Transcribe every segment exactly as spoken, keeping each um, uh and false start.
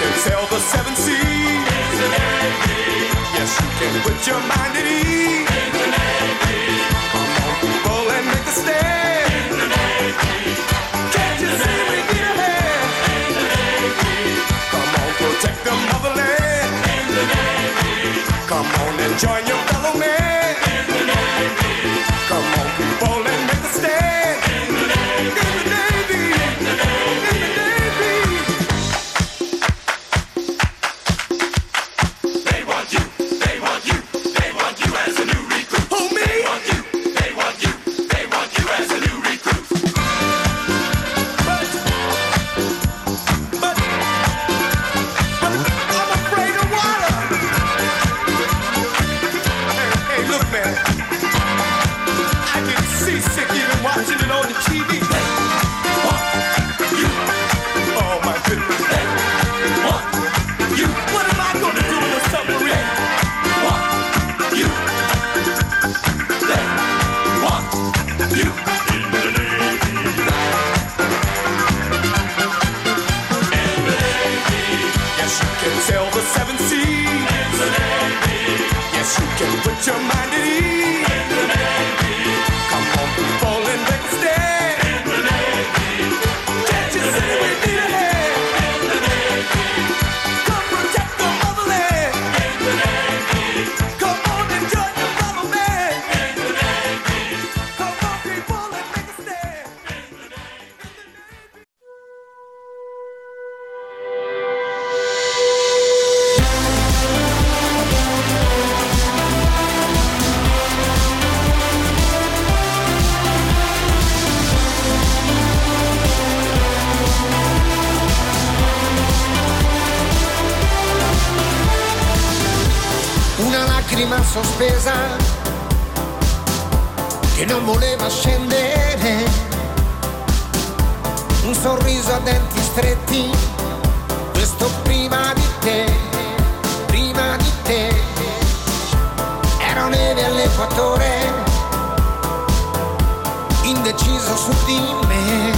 can sail the seven seas. In the Navy. Yes, you can put your mind at ease. In the Navy. Come on, people, and make a stand. In the Navy. Can't you see we need a hand? In the Navy. Come on, protect the motherland. In the Navy. Come on and join your fellow man. In the Navy. Come on, people, and make a stand. In the Navy. In the Navy. In the Navy. In the Navy. They want you. They want you. They want you as a new recruit. Who, me? They want you. They want you. They want you as a new recruit. But, but, but I'm afraid of water. Hey, hey, look, man. I get seasick even watching it on the T V. They want you. Oh, my goodness. They want you. What am I gonna do in a submarine? Want you. They want you. In the Navy. In the Navy. Yes, you can sail the seven seas. In the Navy. Yes, you can put your mind at ease. In the Navy. Come on, people, and make a stand. In the Navy. Can't you see we need a hand? In the Navy. Come protect the motherland. In the Navy. Come on and join your fellow man. In the Navy. Come on, people, and make a stand. In the Navy. Una lacrima sospesa che non voleva scendere, un sorriso a denti stretti, questo prima di te, prima di te. Ero neve all'equatore, indeciso su di me,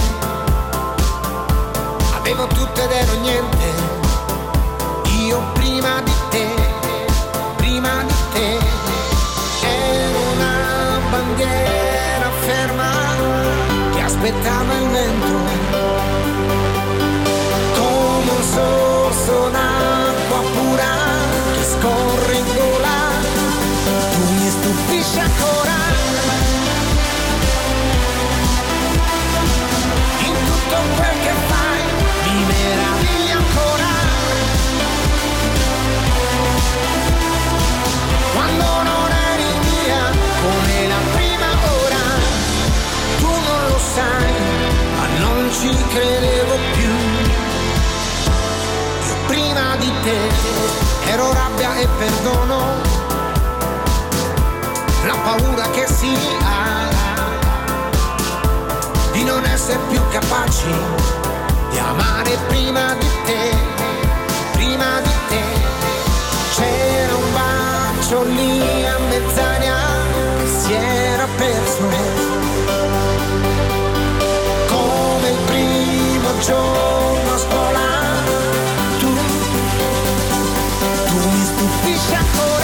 avevo tutto ed ero niente, io prima di te. Prima di te ero una bandiera ferma che aspettava il vento, come un sorso d'acqua pura che scorre in gola. Tu mi stupisci ancora in tutto quel che fai, mi meravigli ancora. Quando non eri mia, come la prima ora, tu non lo sai, ma non ci credevo più. Io prima di te ero rabbia e perdono, la paura che si ha di non essere più capaci di amare prima di te, prima di te. C'era un bacio lì a mezz'aria che si era perso, come il primo giorno a scuola. Tu, tu mi stupisci ancora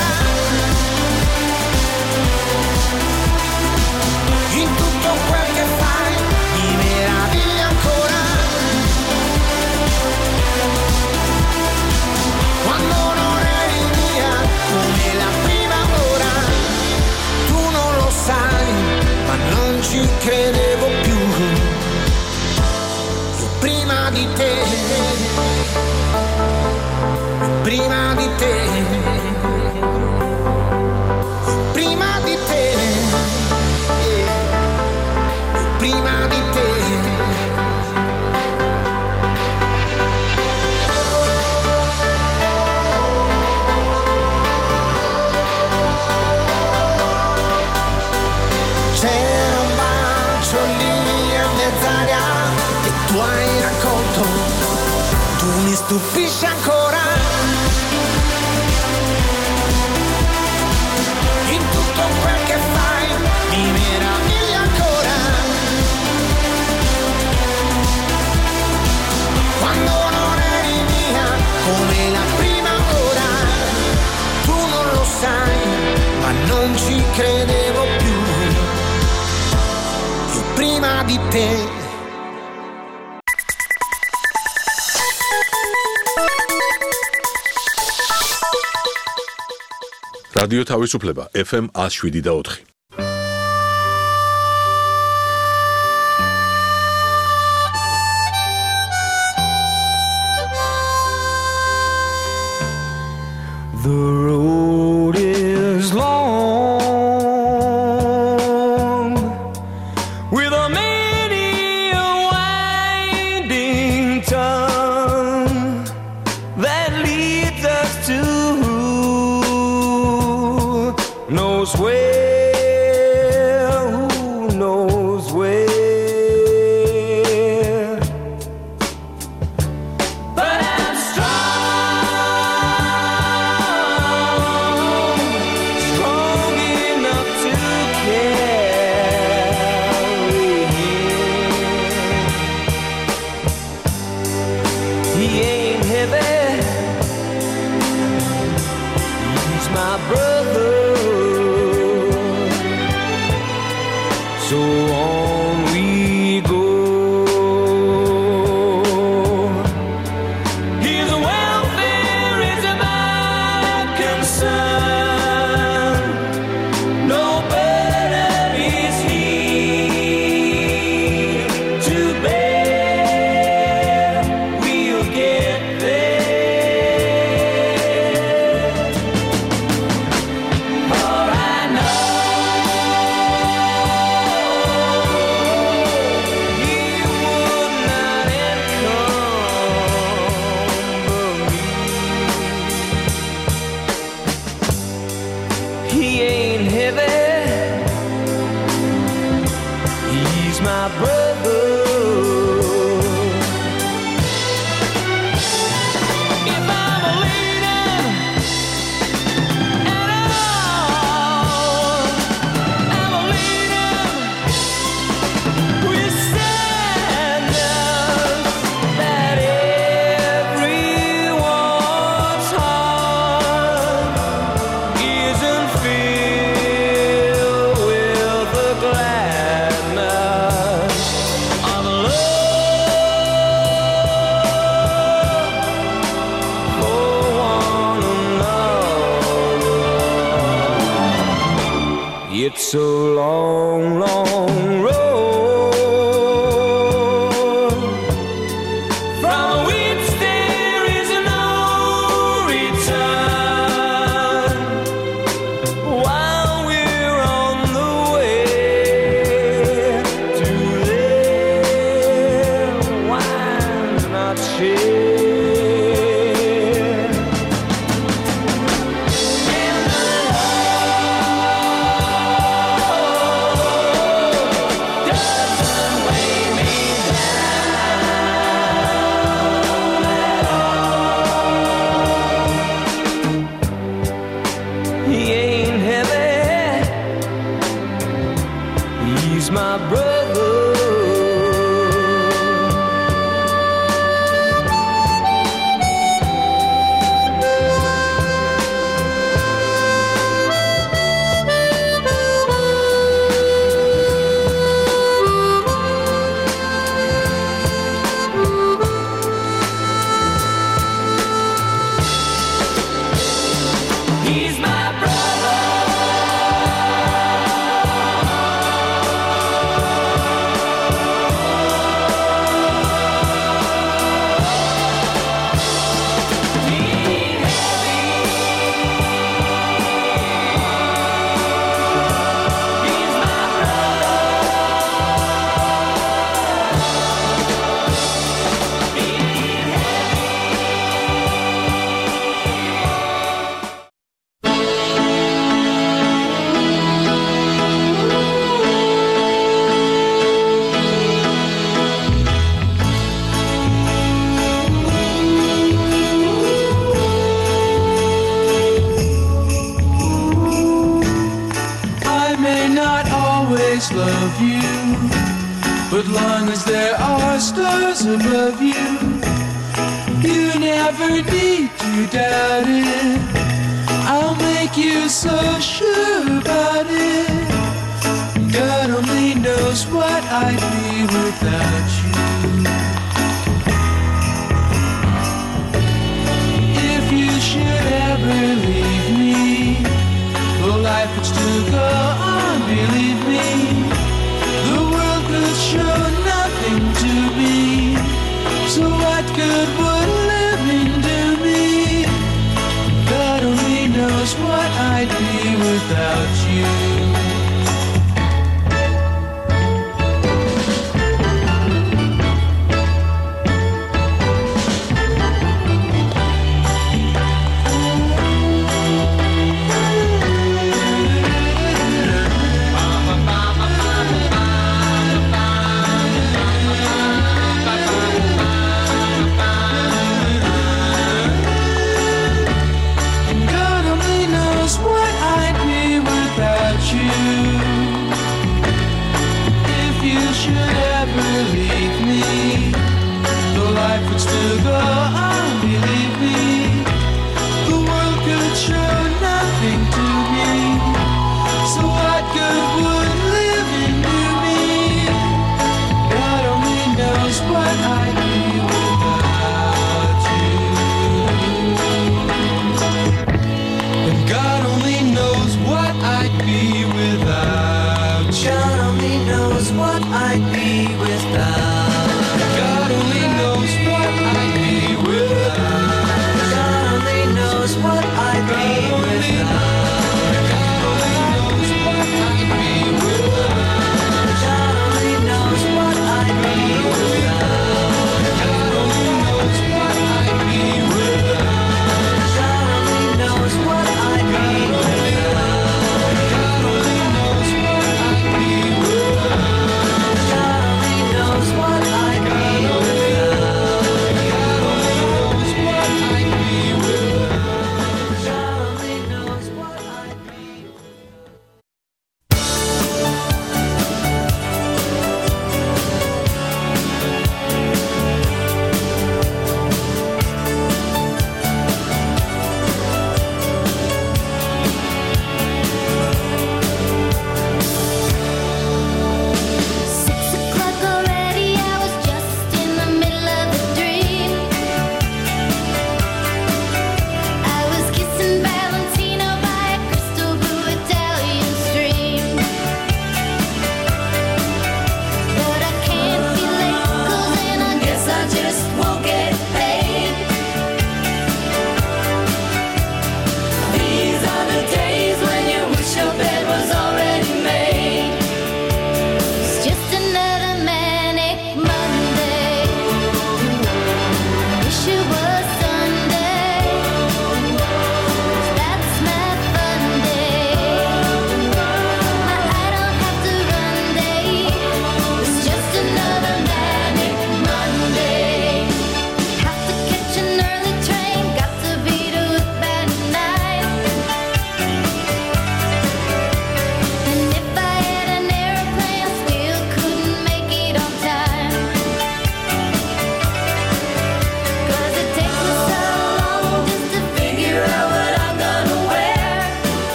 in tutto quel che fai, mi meraviglia ancora. Quando non eri mia, come la prima ora, tu non lo sai, ma non ci credevo più. Io prima di te, prima di te, prima di te, prima di te. C'era un bacio lì a mezz'aria che tu hai raccolto, tu mi stupisci ancora in tutto quel che fai, mi meraviglia ancora. Quando non eri mia, con di te. რადიო თავისუფლება ეფ ემ one oh seven და four. The road is long with a many a winding tongue that leads us to knows where, who knows where. But I'm strong, strong enough to carry him. He ain't heavy, he's my brother. So on we go. His welfare is my concern. No burden is he to bear. We'll get there. For I know he ain't heavy, he's my brother. If I'm a leader at all, I'm a leader with sadness that everyone's heart isn't filled with the gladness of love for one another. It's a long, long road from which there is no return. While we're on the way to there, why not share? And the love doesn't weigh me down at all. He ain't heavy, he's my brother. He's my brother. Love you, but long as there are stars above you, you never need to doubt it. I'll make you so sure about it. God only knows knows what I'd be without you. If you should ever leave me, well, life would still go on, believe me. The world could show nothing to me, so what good would living do me? God only knows what I'd be without you.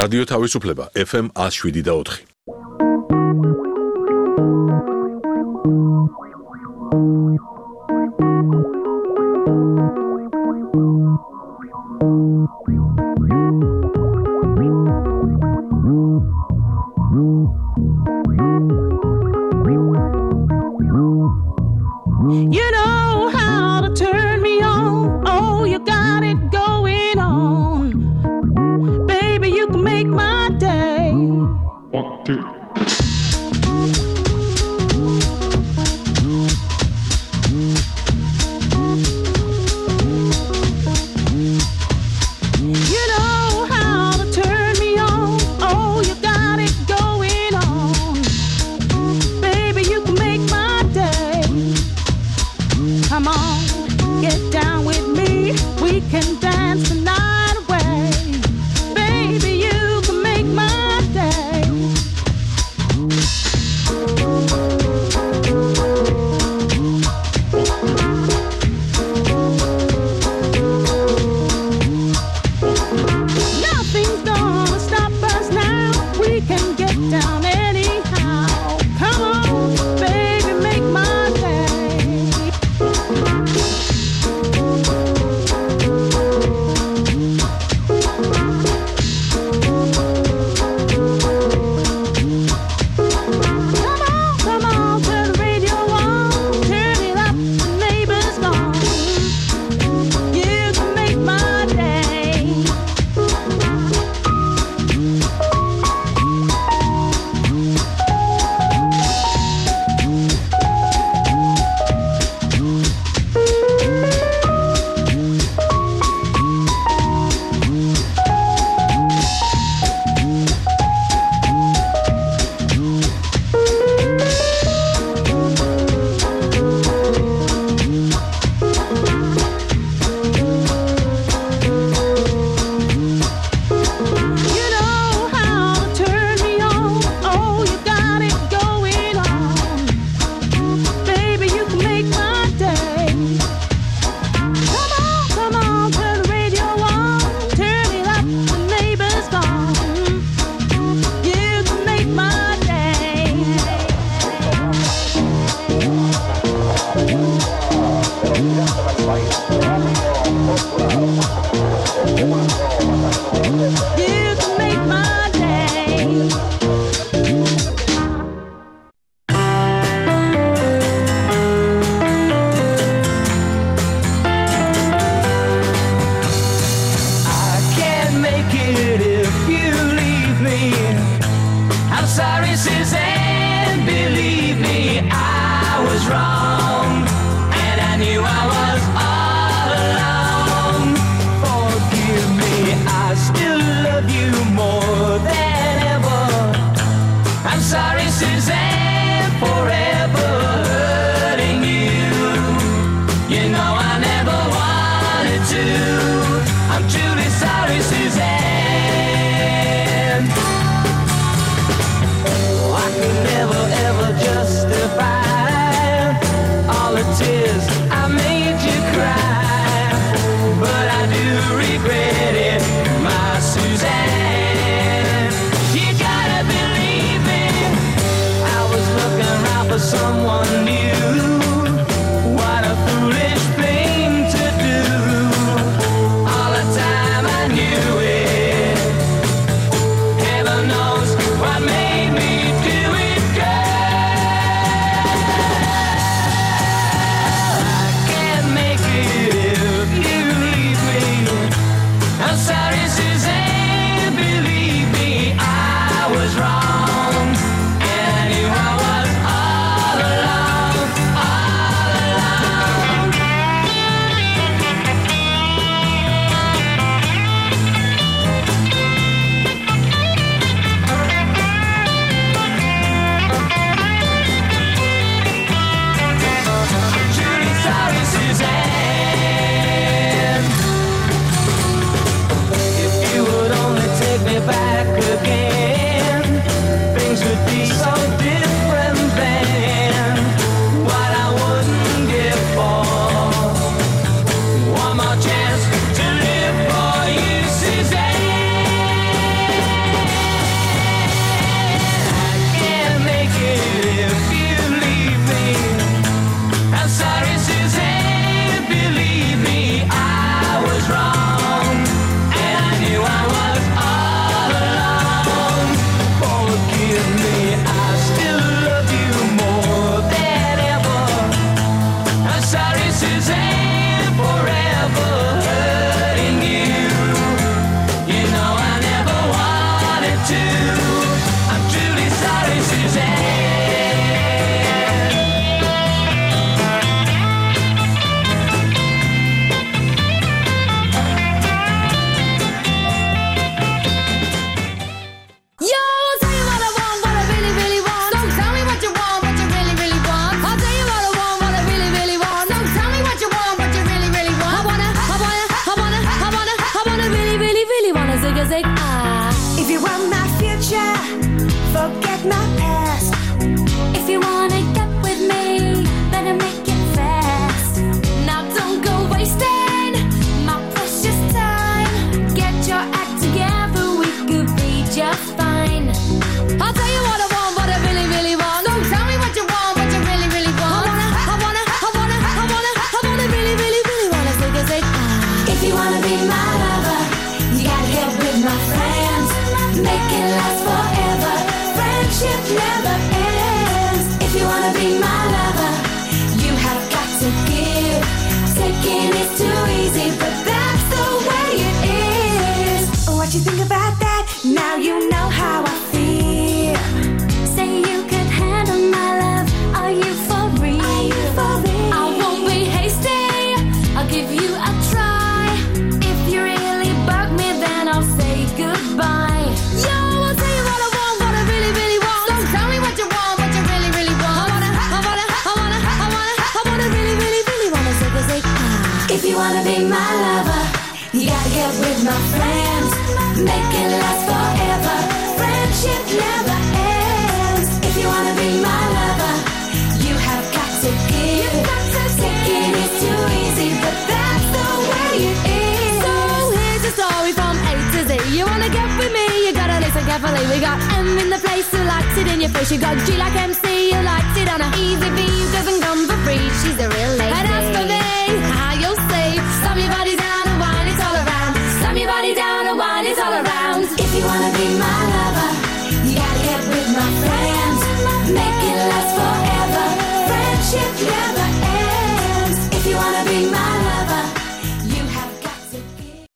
რადიო თავისუფლება ეფ ემ one oh seven და four. You know how to turn me on. Oh, you got it going on. Baby, you can make my day. One, two. You know how to turn me on. Oh, you got it going on. Baby, you can make my day. Come on, get down with me. We can dance the night away. Baby, you can make my day. my past. If you wanna get with me, better make it fast. Now don't go wasting my precious time. Get your act together, we could be just fine. I'll tell you what I want, what I really, really want. Don't tell me what you want, what you really, really want. I wanna, I wanna, I wanna, I wanna, I wanna really, really, really wanna say, say, ah. If you wanna be my lover, you gotta get with my friends. Make it last forever. Friendship never ends. If you wanna be my lover, you have got to give. Taking is too easy, but that's the way it is. What you think about that? Now you know how I feel. Say you could handle my love. Are you for real? Are you for real? I won't be hasty. I'll give you a try. If you really bug me, then I'll say goodbye. Yo, I'll tell you what I want, what I really, really want. Don't tell me what you want, what you really, really want. I wanna, I wanna, I wanna, I wanna, I wanna really, really, really wanna say, say, ah. If you wanna be my lover, you gotta get with my friends. Make it last forever. Friendship never ends. If you wanna be my lover, you have got to give. Taking is too easy, but that's the way it is. So here's your story from A to Z. You wanna get with me, you gotta listen carefully. We got M in the place who likes it in your face. You got G like M C who likes it on a easy V who doesn't come for free. She's a real lady. And as for me, how you'll say, slam your body down and wine it all around. Slam your body down and wine it all around. If you wanna be my lover, you gotta get with my friends. Make it last forever. Friendship never ends. If you wanna be my lover, you have got to give.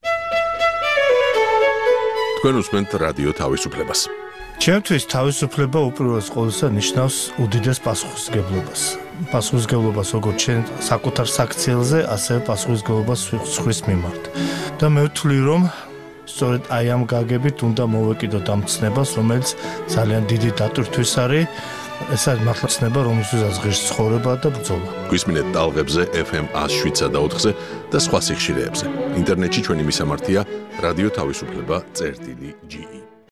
თქვენ უსმენთ რადიო თავისუფლებას. ჩემთვის თავისუფლება უპირველეს ყოვლისა ნიშნავს უდიდეს პასუხისმგებლობას. პასუხისმგებლობას როგორც ჩვენ საკუთარ საქციელზე, ასევე პასუხისმგებლობას სხვის მიმართ. და მე ვთვლი, რომ სწორედ აი ამ გაგებით უნდა მოვეკიდოთ ამ ცნებას, რომელიც ძალიან დიდი დატვირთვის არის. ეს არის მართლა ცნება, რომელსაც ღირს ცხოვრება და ბრძოლა. გვისმინეთ ტალღებზე F M one oh seven და ოთხზე და სხვა სიხშირეებზე. ინტერნეტში ჩვენი მისამართია რადიო თავისუფლება წერტილი G E.